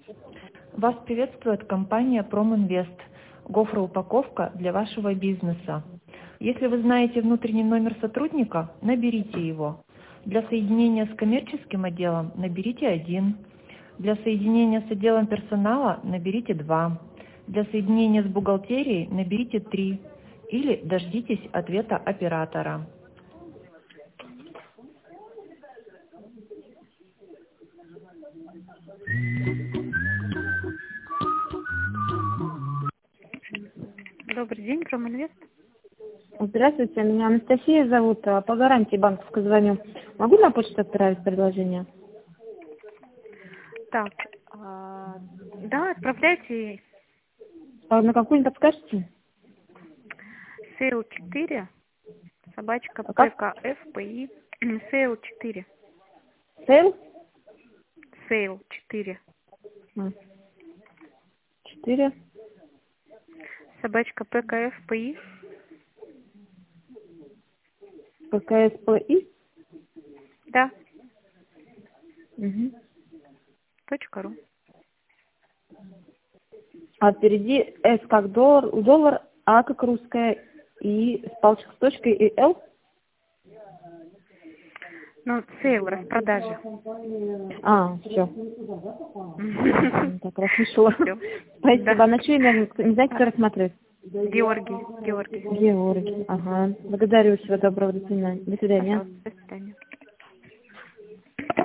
Вас приветствует компания Проминвест. Гофроупаковка для вашего бизнеса. Если вы знаете внутренний номер сотрудника, наберите его. Для соединения с коммерческим отделом наберите 1. Для соединения с отделом персонала наберите 2. Для соединения с бухгалтерией наберите 3. Или дождитесь ответа оператора. Добрый день, Проминвест. Здравствуйте, меня Анастасия зовут, по гарантии банковской звоню. Могу на почту отправить предложение? Так, да, отправляйте На какую не подскажете? сейл 4, собачка А как? ПКФПИ, сейл 4, Сейл? сейл 4, 4. собачка ПКФПИ, ПКСПИ? да, Угу. .ру. А впереди С как доллар, А как русская, И с палочкой с точкой и Л? Ну, сейл, распродажа. Все. Так, расслышала. Всё. Спасибо. Да. На что имя? Не знаете, кто рассматривает? Георгий. Георгий. Ага. Благодарю. Всего доброго. До свидания. Пожалуйста, до свидания.